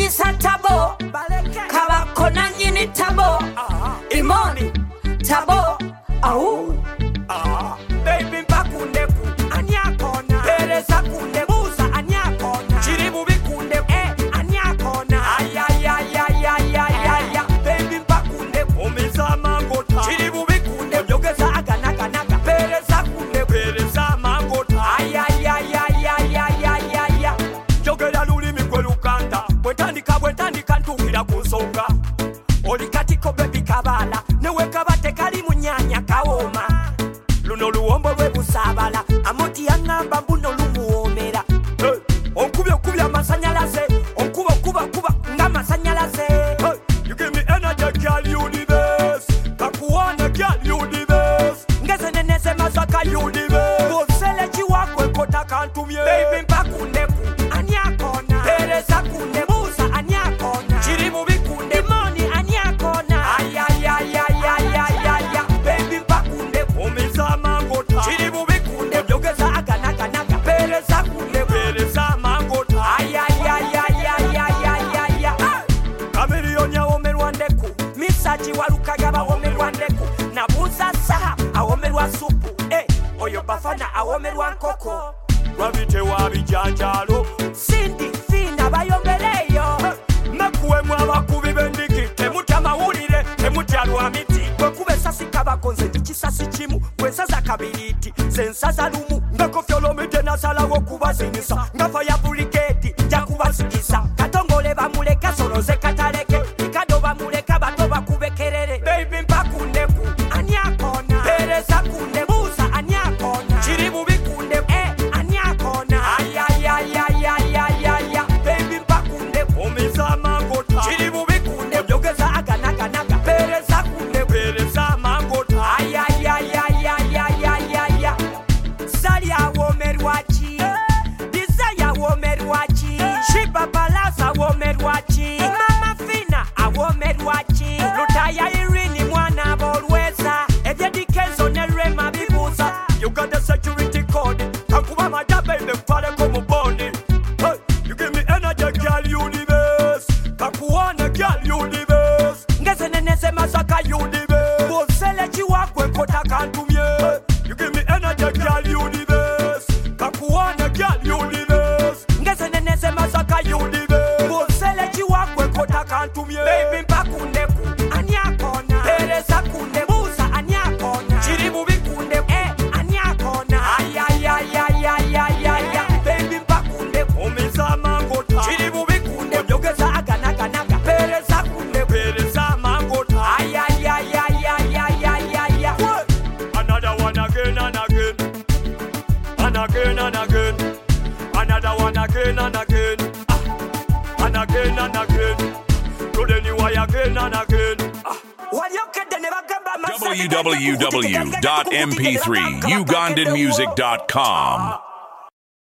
banyisa tabo kabako nanyini tabo imoni tabo au baby bakundeku anyakona pereza kunde busa anyakona chiri bubi kunde anyakona ay baby bakundeku omiza mangota chiri bubi kunde njogeza aganaga pereza kunde pereza mangota ay njogera lulimi kwelukanda bwetandika ntuhira kunsonga oli katiko baby kabala newe kabate kali munyanya kawoma luno luwombo lwe busabala amoti yangamba mbuno lumuomera onkubye amasanyalaze onkuba nga masanyalaze you give me energy girl you the best kakuwana girl you the best ngeze neneze masaka you the best bosele chiwakwe kota kantumye baby mpakundeku anyakona pereza kunde busa anyakona chiri mubi kunde moni anyakona ay baby mpakundeku omiza mangota chiri mubi kunde njogeza aganaga pereza kunde pereza mangota ay kamiliyoni awomerwa ndeku misaji walukaga bawomerwa ndeku nabuza saha awomerwa supu oyo bafana awomerwa nkoko Rabite wabijanjalo Cindy fina bayombeleyo Nakuwe mwabakubi bendiki Temutya mawulire, temutya lwamiti Kwekube sasi kabakonze ndikisasi chimu Kwensaza kabiriti, sensaza lumu Ngakofyolomite nasalawo kubazinisa Ngafa ya buliketi, jakubazikisa Katongole bamuleka, soloze kataleke Ikado bamuleka, bato bakubekerere Baby mpakundeku, anyakona Pereza kunde, busa anyakona Chiri bubi kunde, anyakona ay baby mpakunde omiza mangota chiri bubi kunde njogeza aganaga pereza kunde pereza mangota ay sali awomerwachi desire awomerwachi shiba balaza awomerwachi mama fina awomerwachi lutaya irini mwana bolweza ebyedikezo nerema bibuza you got the security code kakuba madabe mbale komu bondi you give me energy girl you the best kakuwana girl you the best ngeze neneze masaka you the best bosele chiwakwe kota kantumye you give me energy girl you the best kakuwana girl you the best ngeze neneze masaka you the best bosele chiwakwe kota kantumye baby mpakundeku anyakona pereza kunde busa anyakona chiri bubi kunde anyakona ay baby mpakunde omiza mangota chiri bubi kunde njogeza aganaga pereza kunde pereza mangota ay another one again and again and again and again another one again and again and again and again to the new way again and again www.mp3ugandanmusic.com